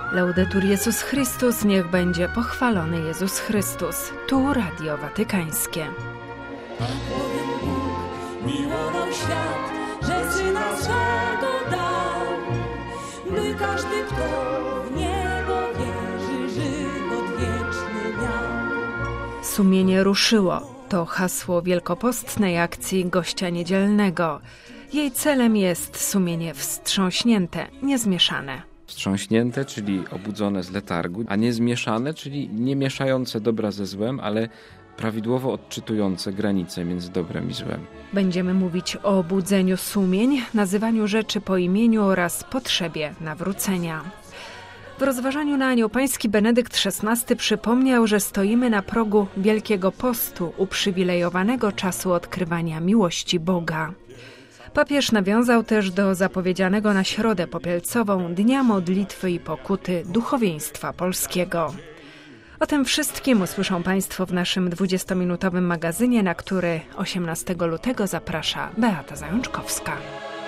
Laudetur Jezus Chrystus, niech będzie pochwalony Jezus Chrystus. Tu Radio Watykańskie. Tak bowiem Bóg miłował świat, że Syna swego dał, by każdy, kto w Niego wierzy, żywot wieczny miał. Sumienie ruszyło. To hasło wielkopostnej akcji Gościa Niedzielnego. Jej celem jest sumienie wstrząśnięte, niezmieszane. Wstrząśnięte, czyli obudzone z letargu, a nie zmieszane, czyli nie mieszające dobra ze złem, ale prawidłowo odczytujące granice między dobrem i złem. Będziemy mówić o budzeniu sumień, nazywaniu rzeczy po imieniu oraz potrzebie nawrócenia. W rozważaniu na Anioł Pański Benedykt XVI przypomniał, że stoimy na progu Wielkiego Postu, uprzywilejowanego czasu odkrywania miłości Boga. Papież nawiązał też do zapowiedzianego na Środę Popielcową Dnia Modlitwy i Pokuty duchowieństwa polskiego. O tym wszystkim usłyszą Państwo w naszym 20-minutowym magazynie, na który 18 lutego zaprasza Beata Zajączkowska.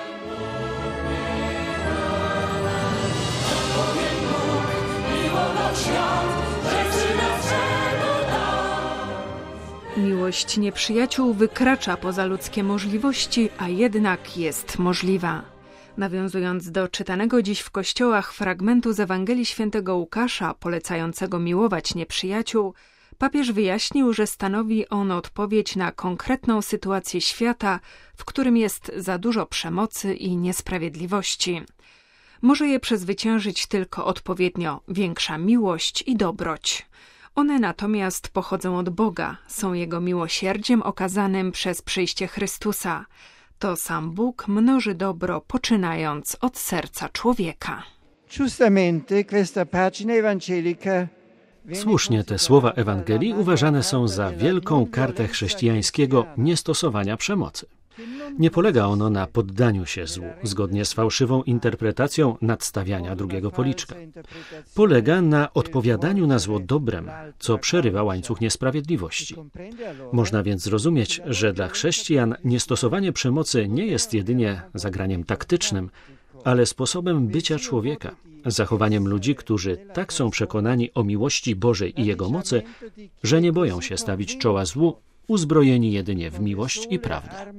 Miłość nieprzyjaciół wykracza poza ludzkie możliwości, a jednak jest możliwa. Nawiązując do czytanego dziś w kościołach fragmentu z Ewangelii Świętego Łukasza, polecającego miłować nieprzyjaciół, papież wyjaśnił, że stanowi on odpowiedź na konkretną sytuację świata, w którym jest za dużo przemocy i niesprawiedliwości. Może je przezwyciężyć tylko odpowiednio większa miłość i dobroć. One natomiast pochodzą od Boga, są Jego miłosierdziem okazanym przez przyjście Chrystusa. To sam Bóg mnoży dobro, poczynając od serca człowieka. Słusznie te słowa Ewangelii uważane są za wielką kartę chrześcijańskiego niestosowania przemocy. Nie polega ono na poddaniu się złu, zgodnie z fałszywą interpretacją nadstawiania drugiego policzka. Polega na odpowiadaniu na zło dobrem, co przerywa łańcuch niesprawiedliwości. Można więc zrozumieć, że dla chrześcijan niestosowanie przemocy nie jest jedynie zagraniem taktycznym, ale sposobem bycia człowieka, zachowaniem ludzi, którzy tak są przekonani o miłości Bożej i Jego mocy, że nie boją się stawić czoła złu, uzbrojeni jedynie w miłość i prawdę.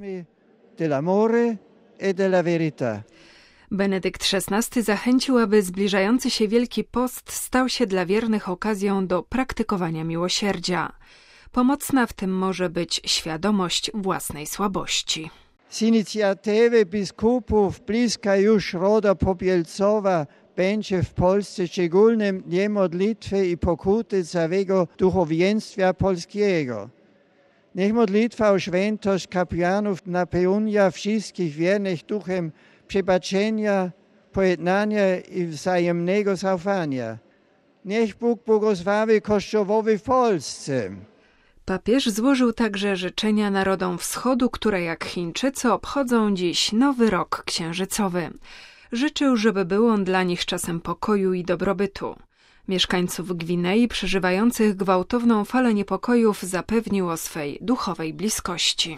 Benedykt XVI zachęcił, aby zbliżający się Wielki Post stał się dla wiernych okazją do praktykowania miłosierdzia. Pomocna w tym może być świadomość własnej słabości. Z inicjatywy biskupów bliska już Środa Popielcowa będzie w Polsce szczególnym dniem modlitwy i pokuty całego duchowieństwa polskiego. Niech modlitwa o świętość kapłanów napełnia wszystkich wiernych duchem przebaczenia, pojednania i wzajemnego zaufania. Niech Bóg błogosławi Kościołowi w Polsce. Papież złożył także życzenia narodom Wschodu, które jak Chińczycy obchodzą dziś Nowy Rok Księżycowy. Życzył, żeby był on dla nich czasem pokoju i dobrobytu. Mieszkańców Gwinei przeżywających gwałtowną falę niepokojów zapewnił o swej duchowej bliskości.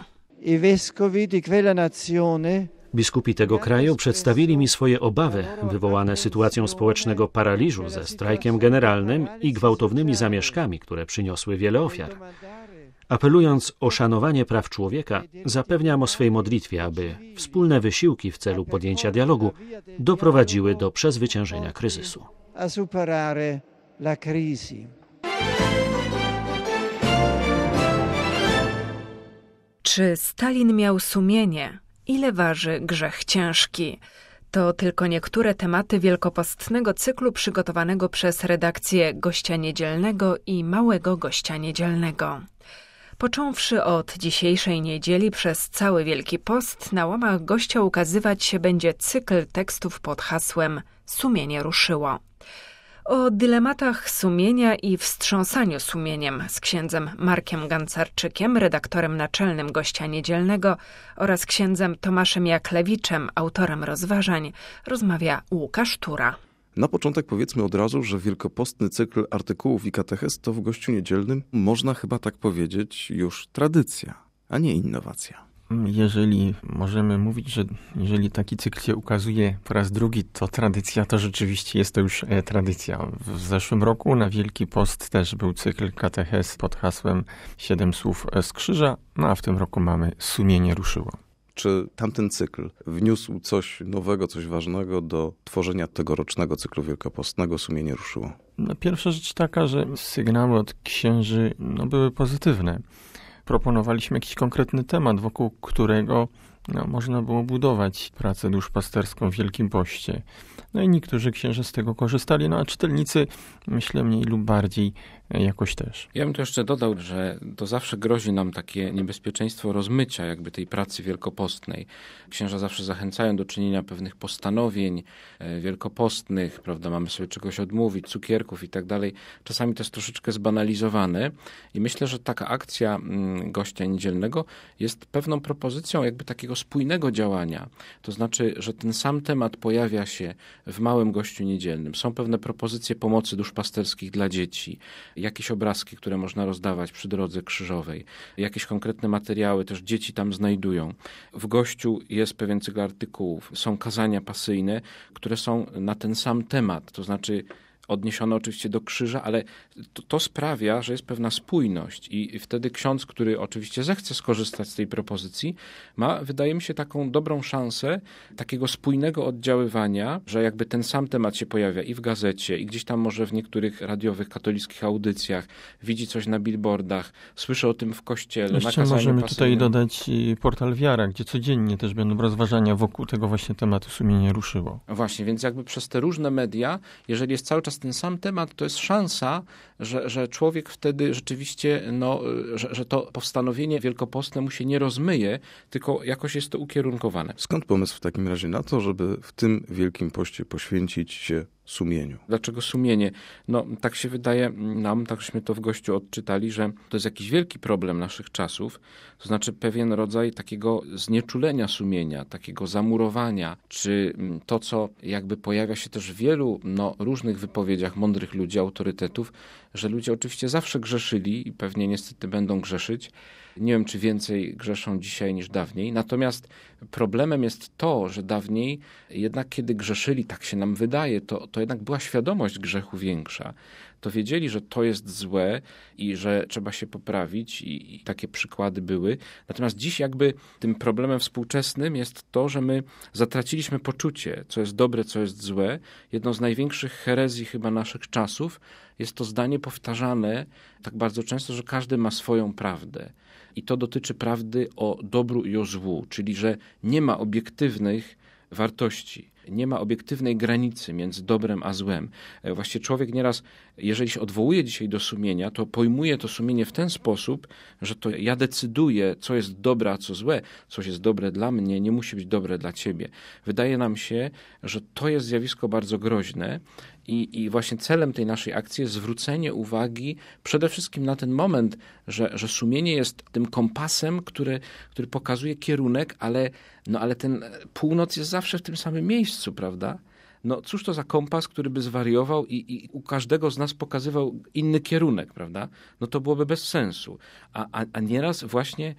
Biskupi tego kraju przedstawili mi swoje obawy wywołane sytuacją społecznego paraliżu ze strajkiem generalnym i gwałtownymi zamieszkami, które przyniosły wiele ofiar. Apelując o szanowanie praw człowieka, zapewniam o swej modlitwie, aby wspólne wysiłki w celu podjęcia dialogu doprowadziły do przezwyciężenia kryzysu. Czy Stalin miał sumienie? Ile waży grzech ciężki? To tylko niektóre tematy wielkopostnego cyklu przygotowanego przez redakcję Gościa Niedzielnego i Małego Gościa Niedzielnego. Począwszy od dzisiejszej niedzieli przez cały Wielki Post na łamach Gościa ukazywać się będzie cykl tekstów pod hasłem Sumienie ruszyło. O dylematach sumienia i wstrząsaniu sumieniem z księdzem Markiem Gancarczykiem, redaktorem naczelnym Gościa Niedzielnego, oraz księdzem Tomaszem Jaklewiczem, autorem rozważań, rozmawia Łukasz Tura. Na początek powiedzmy od razu, że wielkopostny cykl artykułów i katechez to w Gościu Niedzielnym, można chyba tak powiedzieć, już tradycja, a nie innowacja. Jeżeli możemy mówić, że jeżeli taki cykl się ukazuje po raz drugi, to tradycja, to rzeczywiście jest to już tradycja. W zeszłym roku na Wielki Post też był cykl katechez pod hasłem 7 słów z krzyża, no a w tym roku mamy Sumienie ruszyło. Czy tamten cykl wniósł coś nowego, coś ważnego do tworzenia tegorocznego cyklu wielkopostnego Sumienie ruszyło? No, pierwsza rzecz taka, że sygnały od księży były pozytywne. Proponowaliśmy jakiś konkretny temat, wokół którego można było budować pracę duszpasterską w Wielkim Poście. No i niektórzy księże z tego korzystali, a czytelnicy, myślę, mniej lub bardziej jakoś też. Ja bym tu jeszcze dodał, że to zawsze grozi nam takie niebezpieczeństwo rozmycia jakby tej pracy wielkopostnej. Księża zawsze zachęcają do czynienia pewnych postanowień wielkopostnych, prawda, mamy sobie czegoś odmówić, cukierków i tak dalej. Czasami to jest troszeczkę zbanalizowane i myślę, że taka akcja gościa niedzielnego jest pewną propozycją jakby takiego spójnego działania. To znaczy, że ten sam temat pojawia się w małym gościu niedzielnym. Są pewne propozycje pomocy duszpasterskich dla dzieci, jakieś obrazki, które można rozdawać przy drodze krzyżowej, jakieś konkretne materiały też dzieci tam znajdują. W gościu jest pewien cykl artykułów, są kazania pasyjne, które są na ten sam temat, to znaczy odniesione oczywiście do krzyża, ale to sprawia, że jest pewna spójność i wtedy ksiądz, który oczywiście zechce skorzystać z tej propozycji, ma, wydaje mi się, taką dobrą szansę takiego spójnego oddziaływania, że jakby ten sam temat się pojawia i w gazecie, i gdzieś tam może w niektórych radiowych, katolickich audycjach, widzi coś na billboardach, słyszy o tym w kościele. Jeszcze możemy tutaj dodać portal Wiara, gdzie codziennie też będą rozważania wokół tego właśnie tematu Sumienie ruszyło. Właśnie, więc jakby przez te różne media, jeżeli jest cały czas ten sam temat, to jest szansa, że człowiek wtedy rzeczywiście, że to postanowienie wielkopostne mu się nie rozmyje, tylko jakoś jest to ukierunkowane. Skąd pomysł w takim razie na to, żeby w tym Wielkim Poście poświęcić się sumieniu? Dlaczego sumienie? Tak się wydaje nam, tak żeśmy to w gościu odczytali, że to jest jakiś wielki problem naszych czasów, to znaczy pewien rodzaj takiego znieczulenia sumienia, takiego zamurowania, czy to, co jakby pojawia się też w wielu różnych wypowiedziach mądrych ludzi, autorytetów, że ludzie oczywiście zawsze grzeszyli i pewnie niestety będą grzeszyć. Nie wiem, czy więcej grzeszą dzisiaj niż dawniej. Natomiast problemem jest to, że dawniej jednak kiedy grzeszyli, tak się nam wydaje, to jednak była świadomość grzechu większa. To wiedzieli, że to jest złe i że trzeba się poprawić i takie przykłady były. Natomiast dziś jakby tym problemem współczesnym jest to, że my zatraciliśmy poczucie, co jest dobre, co jest złe. Jedną z największych herezji chyba naszych czasów jest to zdanie powtarzane tak bardzo często, że każdy ma swoją prawdę. I to dotyczy prawdy o dobru i o złu, czyli że nie ma obiektywnych wartości, nie ma obiektywnej granicy między dobrem a złem. Właściwie człowiek nieraz, jeżeli się odwołuje dzisiaj do sumienia, to pojmuje to sumienie w ten sposób, że to ja decyduję, co jest dobre, a co złe. Coś jest dobre dla mnie, nie musi być dobre dla ciebie. Wydaje nam się, że to jest zjawisko bardzo groźne i właśnie celem tej naszej akcji jest zwrócenie uwagi przede wszystkim na ten moment, że sumienie jest tym kompasem, który pokazuje kierunek, ale ten północ jest zawsze w tym samym miejscu, prawda? Cóż to za kompas, który by zwariował i u każdego z nas pokazywał inny kierunek, prawda? To byłoby bez sensu. A nieraz właśnie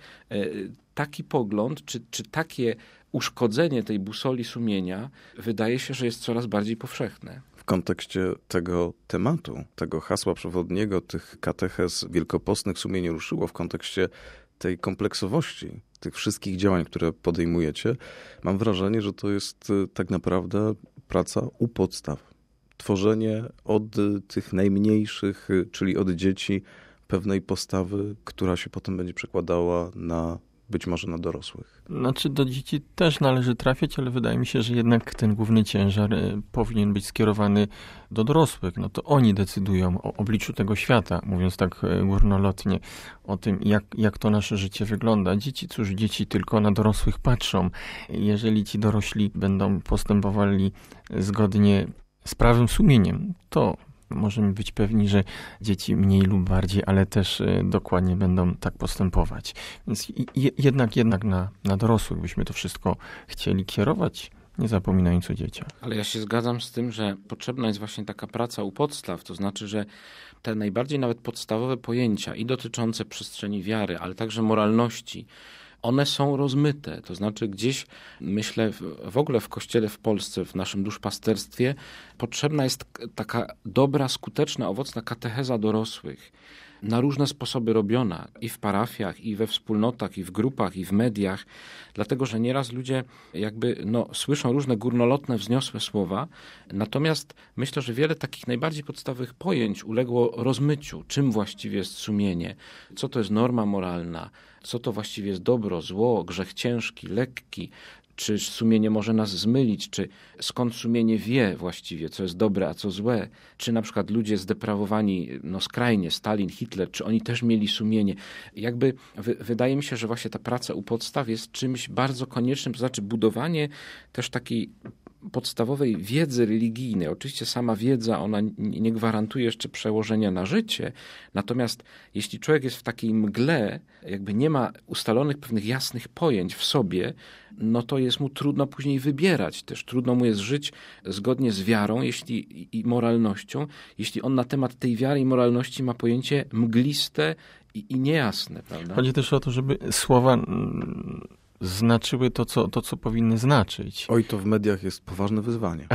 taki pogląd, czy takie uszkodzenie tej busoli sumienia wydaje się, że jest coraz bardziej powszechne. W kontekście tego tematu, tego hasła przewodniego, tych katechez wielkopostnych Sumienie ruszyło, w kontekście tej kompleksowości, tych wszystkich działań, które podejmujecie, mam wrażenie, że to jest tak naprawdę praca u podstaw. Tworzenie od tych najmniejszych, czyli od dzieci, pewnej postawy, która się potem będzie przekładała być może na dorosłych. Do dzieci też należy trafiać, ale wydaje mi się, że jednak ten główny ciężar powinien być skierowany do dorosłych. To oni decydują o obliczu tego świata, mówiąc tak górnolotnie, o tym, jak to nasze życie wygląda. Dzieci tylko na dorosłych patrzą. Jeżeli ci dorośli będą postępowali zgodnie z prawym sumieniem, to możemy być pewni, że dzieci mniej lub bardziej, ale też dokładnie będą tak postępować. Więc jednak na dorosłych byśmy to wszystko chcieli kierować, nie zapominając o dzieciach. Ale ja się zgadzam z tym, że potrzebna jest właśnie taka praca u podstaw, to znaczy, że te najbardziej nawet podstawowe pojęcia i dotyczące przestrzeni wiary, ale także moralności, one są rozmyte. To znaczy gdzieś, myślę, w ogóle w Kościele w Polsce, w naszym duszpasterstwie potrzebna jest taka dobra, skuteczna, owocna katecheza dorosłych. Na różne sposoby robiona i w parafiach, i we wspólnotach, i w grupach, i w mediach, dlatego że nieraz ludzie jakby słyszą różne górnolotne, wzniosłe słowa, natomiast myślę, że wiele takich najbardziej podstawowych pojęć uległo rozmyciu. Czym właściwie jest sumienie? Co to jest norma moralna? Co to właściwie jest dobro, zło, grzech ciężki, lekki? Czy sumienie może nas zmylić? Czy skąd sumienie wie właściwie, co jest dobre, a co złe? Czy na przykład ludzie zdeprawowani skrajnie, Stalin, Hitler, czy oni też mieli sumienie? Jakby wydaje mi się, że właśnie ta praca u podstaw jest czymś bardzo koniecznym, to znaczy budowanie też takiej podstawowej wiedzy religijnej. Oczywiście sama wiedza, ona nie gwarantuje jeszcze przełożenia na życie, natomiast jeśli człowiek jest w takiej mgle, jakby nie ma ustalonych pewnych jasnych pojęć w sobie, to jest mu trudno później wybierać też. Trudno mu jest żyć zgodnie z wiarą i moralnością, jeśli on na temat tej wiary i moralności ma pojęcie mgliste i niejasne, prawda? Chodzi też o to, żeby słowa znaczyły to, co powinny znaczyć. Oj, to w mediach jest poważne wyzwanie.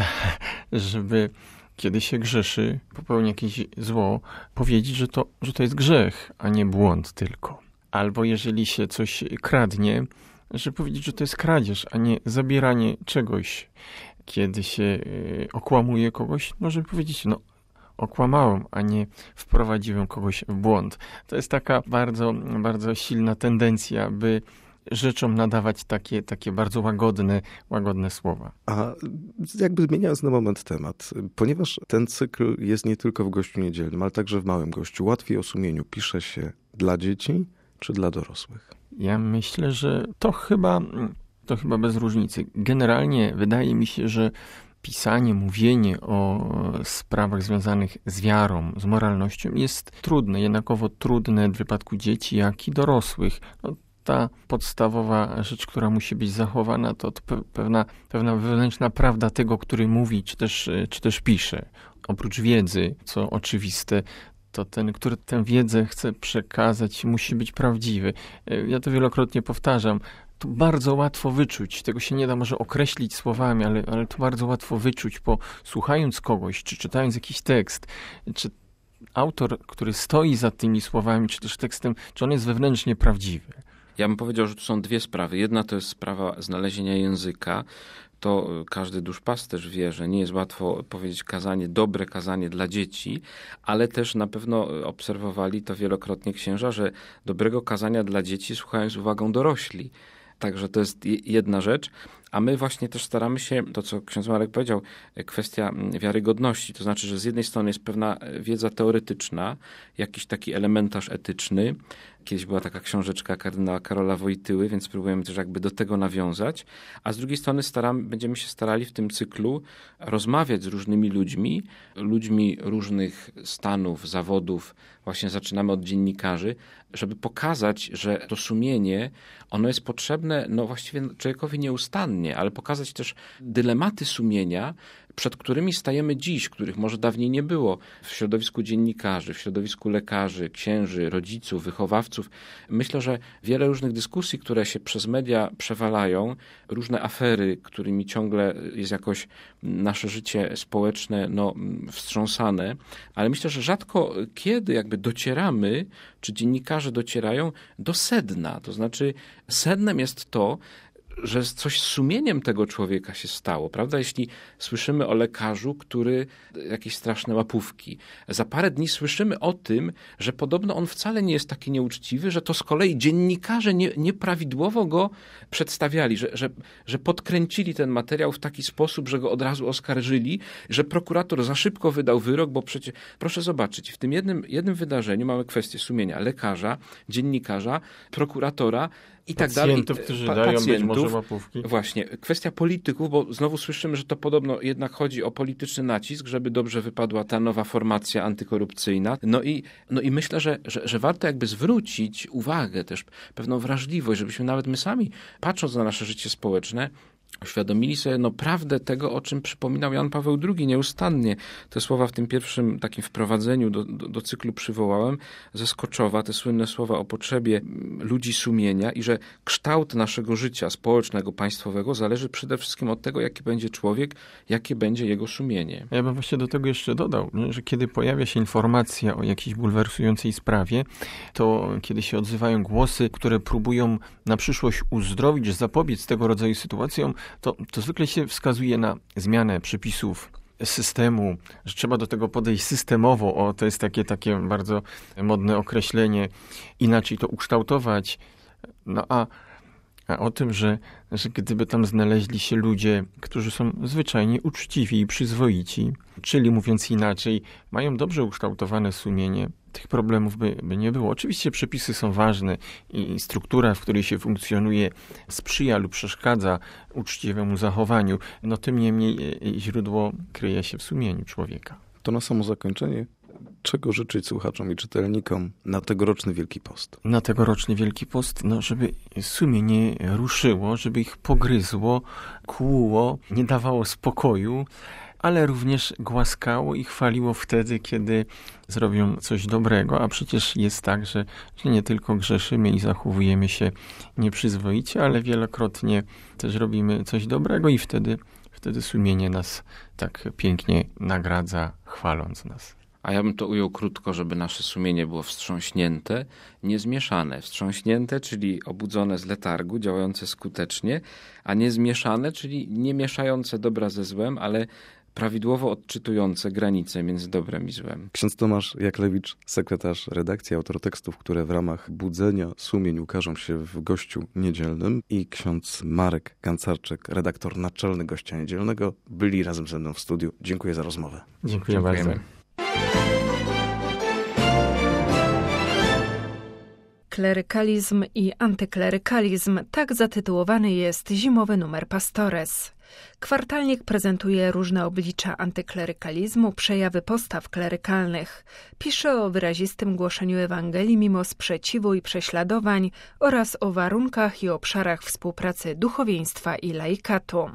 Żeby kiedy się grzeszy, popełnia jakieś zło, powiedzieć, że to jest grzech, a nie błąd tylko. Albo jeżeli się coś kradnie, żeby powiedzieć, że to jest kradzież, a nie zabieranie czegoś. Kiedy się okłamuje kogoś, żeby powiedzieć, okłamałem, a nie wprowadziłem kogoś w błąd. To jest taka bardzo, bardzo silna tendencja, by rzeczom nadawać takie bardzo łagodne słowa. A jakby zmieniając na moment temat, ponieważ ten cykl jest nie tylko w Gościu Niedzielnym, ale także w Małym Gościu, łatwiej o sumieniu pisze się dla dzieci czy dla dorosłych? Ja myślę, że to chyba bez różnicy. Generalnie wydaje mi się, że pisanie, mówienie o sprawach związanych z wiarą, z moralnością jest trudne, jednakowo trudne w wypadku dzieci, jak i dorosłych. Ta podstawowa rzecz, która musi być zachowana, to pewna wewnętrzna prawda tego, który mówi, czy też pisze. Oprócz wiedzy, co oczywiste, to ten, który tę wiedzę chce przekazać, musi być prawdziwy. Ja to wielokrotnie powtarzam. To bardzo łatwo wyczuć. Tego się nie da może określić słowami, ale to bardzo łatwo wyczuć, bo słuchając kogoś, czy czytając jakiś tekst, czy autor, który stoi za tymi słowami, czy też tekstem, czy on jest wewnętrznie prawdziwy. Ja bym powiedział, że tu są dwie sprawy. Jedna to jest sprawa znalezienia języka. To każdy duszpasterz wie, że nie jest łatwo powiedzieć dobre kazanie dla dzieci, ale też na pewno obserwowali to wielokrotnie księża, że dobrego kazania dla dzieci słuchają z uwagą dorośli. Także to jest jedna rzecz. A my właśnie też staramy się, to co ksiądz Marek powiedział, kwestia wiarygodności. To znaczy, że z jednej strony jest pewna wiedza teoretyczna, jakiś taki elementarz etyczny. Kiedyś była taka książeczka kardynała Karola Wojtyły, więc próbujemy też jakby do tego nawiązać. A z drugiej strony będziemy się starali w tym cyklu rozmawiać z różnymi ludźmi różnych stanów, zawodów. Właśnie zaczynamy od dziennikarzy, żeby pokazać, że to sumienie, ono jest potrzebne właściwie człowiekowi nieustannie, ale pokazać też dylematy sumienia, przed którymi stajemy dziś, których może dawniej nie było w środowisku dziennikarzy, w środowisku lekarzy, księży, rodziców, wychowawców. Myślę, że wiele różnych dyskusji, które się przez media przewalają, różne afery, którymi ciągle jest jakoś nasze życie społeczne wstrząsane, ale myślę, że rzadko kiedy jakby docieramy, czy dziennikarze docierają do sedna. To znaczy sednem jest to, że coś z sumieniem tego człowieka się stało, prawda? Jeśli słyszymy o lekarzu, który jakieś straszne łapówki. Za parę dni słyszymy o tym, że podobno on wcale nie jest taki nieuczciwy, że to z kolei dziennikarze nieprawidłowo go przedstawiali, że podkręcili ten materiał w taki sposób, że go od razu oskarżyli, że prokurator za szybko wydał wyrok, bo przecież, proszę zobaczyć, w tym jednym wydarzeniu mamy kwestię sumienia lekarza, dziennikarza, prokuratora, i tak dalej. Pacjentów, którzy dają być może łapówki. Właśnie. Kwestia polityków, bo znowu słyszymy, że to podobno jednak chodzi o polityczny nacisk, żeby dobrze wypadła ta nowa formacja antykorupcyjna. I myślę, że warto jakby zwrócić uwagę, też pewną wrażliwość, żebyśmy nawet my sami, patrząc na nasze życie społeczne, uświadomili sobie prawdę tego, o czym przypominał Jan Paweł II nieustannie. Te słowa w tym pierwszym takim wprowadzeniu do cyklu przywołałem ze Skoczowa, te słynne słowa o potrzebie ludzi sumienia i że kształt naszego życia społecznego, państwowego zależy przede wszystkim od tego, jaki będzie człowiek, jakie będzie jego sumienie. Ja bym właśnie do tego jeszcze dodał, że kiedy pojawia się informacja o jakiejś bulwersującej sprawie, to kiedy się odzywają głosy, które próbują na przyszłość uzdrowić, zapobiec tego rodzaju sytuacjom, to zwykle się wskazuje na zmianę przepisów systemu, że trzeba do tego podejść systemowo. To jest takie bardzo modne określenie. Inaczej to ukształtować. A o tym, że gdyby tam znaleźli się ludzie, którzy są zwyczajnie uczciwi i przyzwoici, czyli mówiąc inaczej, mają dobrze ukształtowane sumienie, tych problemów by nie było. Oczywiście przepisy są ważne i struktura, w której się funkcjonuje, sprzyja lub przeszkadza uczciwemu zachowaniu. Tym niemniej źródło kryje się w sumieniu człowieka. To na samo zakończenie, czego życzyć słuchaczom i czytelnikom na tegoroczny Wielki Post? Na tegoroczny Wielki Post, żeby sumienie ruszyło, żeby ich pogryzło, kłuło, nie dawało spokoju, ale również głaskało i chwaliło wtedy, kiedy zrobią coś dobrego, a przecież jest tak, że nie tylko grzeszymy i zachowujemy się nieprzyzwoicie, ale wielokrotnie też robimy coś dobrego i wtedy sumienie nas tak pięknie nagradza, chwaląc nas. A ja bym to ujął krótko, żeby nasze sumienie było wstrząśnięte, niezmieszane. Wstrząśnięte, czyli obudzone z letargu, działające skutecznie, a niezmieszane, czyli nie mieszające dobra ze złem, ale prawidłowo odczytujące granice między dobrem i złem. Ksiądz Tomasz Jaklewicz, sekretarz redakcji, autor tekstów, które w ramach budzenia sumień ukażą się w Gościu Niedzielnym, i ksiądz Marek Gancarczyk, redaktor naczelny Gościa Niedzielnego, byli razem ze mną w studiu. Dziękuję za rozmowę. Dziękuję bardzo. Klerykalizm i antyklerykalizm, tak zatytułowany jest zimowy numer Pastores. Kwartalnik prezentuje różne oblicza antyklerykalizmu, przejawy postaw klerykalnych. Pisze o wyrazistym głoszeniu Ewangelii mimo sprzeciwu i prześladowań oraz o warunkach i obszarach współpracy duchowieństwa i laikatu.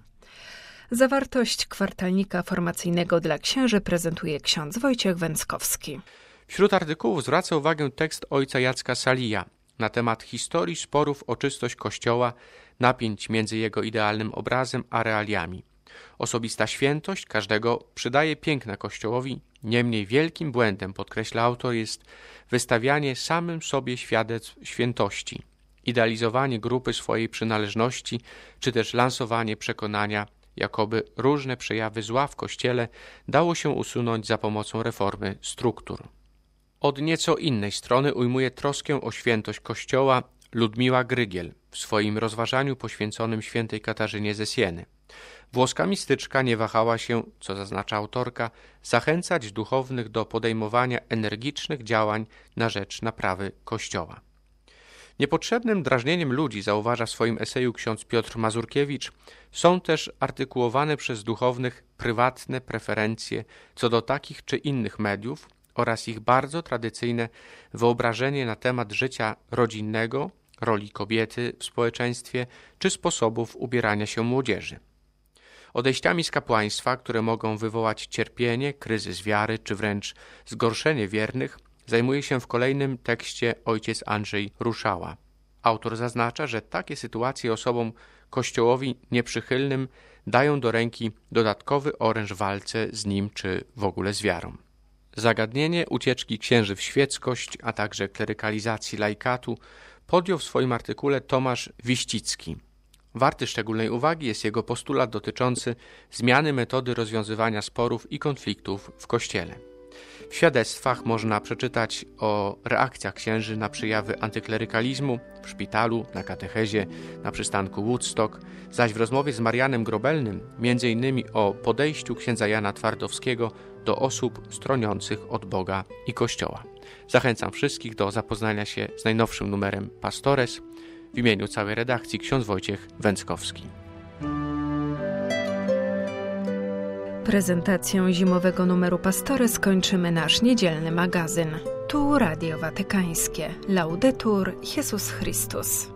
Zawartość kwartalnika formacyjnego dla księży prezentuje ksiądz Wojciech Węckowski. Wśród artykułów zwraca uwagę tekst ojca Jacka Salija na temat historii sporów o czystość Kościoła, napięć między jego idealnym obrazem a realiami. Osobista świętość każdego przydaje piękna Kościołowi, niemniej wielkim błędem, podkreśla autor, jest wystawianie samym sobie świadectw świętości, idealizowanie grupy swojej przynależności, czy też lansowanie przekonania, jakoby różne przejawy zła w Kościele dało się usunąć za pomocą reformy struktur. Od nieco innej strony ujmuje troskę o świętość Kościoła Ludmiła Grygiel w swoim rozważaniu poświęconym świętej Katarzynie ze Sieny. Włoska mistyczka nie wahała się, co zaznacza autorka, zachęcać duchownych do podejmowania energicznych działań na rzecz naprawy Kościoła. Niepotrzebnym drażnieniem ludzi, zauważa w swoim eseju ksiądz Piotr Mazurkiewicz, są też artykułowane przez duchownych prywatne preferencje co do takich czy innych mediów oraz ich bardzo tradycyjne wyobrażenie na temat życia rodzinnego, roli kobiety w społeczeństwie czy sposobów ubierania się młodzieży. Odejściami z kapłaństwa, które mogą wywołać cierpienie, kryzys wiary czy wręcz zgorszenie wiernych, zajmuje się w kolejnym tekście ojciec Andrzej Ruszała. Autor zaznacza, że takie sytuacje osobom Kościołowi nieprzychylnym dają do ręki dodatkowy oręż w walce z nim czy w ogóle z wiarą. Zagadnienie ucieczki księży w świeckość, a także klerykalizacji laikatu podjął w swoim artykule Tomasz Wiścicki. Warty szczególnej uwagi jest jego postulat dotyczący zmiany metody rozwiązywania sporów i konfliktów w Kościele. W świadectwach można przeczytać o reakcjach księży na przejawy antyklerykalizmu w szpitalu, na katechezie, na przystanku Woodstock, zaś w rozmowie z Marianem Grobelnym m.in. o podejściu księdza Jana Twardowskiego do osób stroniących od Boga i Kościoła. Zachęcam wszystkich do zapoznania się z najnowszym numerem Pastores. W imieniu całej redakcji ksiądz Wojciech Węckowski. Prezentacją zimowego numeru Pastores kończymy nasz niedzielny magazyn. Tu Radio Watykańskie. Laudetur Jesus Christus.